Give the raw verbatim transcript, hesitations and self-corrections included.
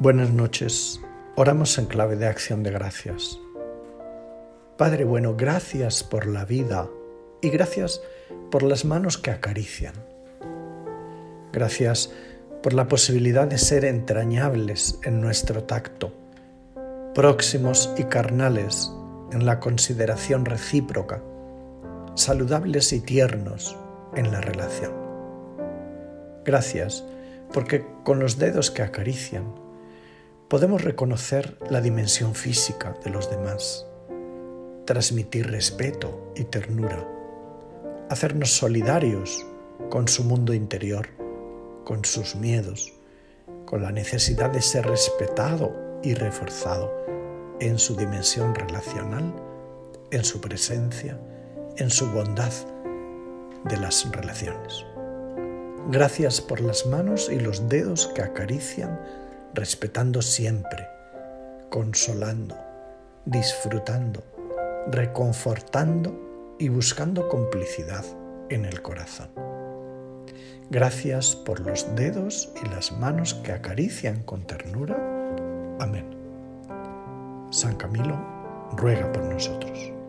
Buenas noches. Oramos en clave de acción de gracias. Padre bueno, gracias por la vida y gracias por las manos que acarician. Gracias por la posibilidad de ser entrañables en nuestro tacto, próximos y carnales en la consideración recíproca, saludables y tiernos en la relación. Gracias porque con los dedos que acarician podemos reconocer la dimensión física de los demás, transmitir respeto y ternura, hacernos solidarios con su mundo interior, con sus miedos, con la necesidad de ser respetado y reforzado en su dimensión relacional, en su presencia, en su bondad de las relaciones. Gracias por las manos y los dedos que acarician, respetando siempre, consolando, disfrutando, reconfortando y buscando complicidad en el corazón. Gracias por los dedos y las manos que acarician con ternura. Amén. San Camilo ruega por nosotros.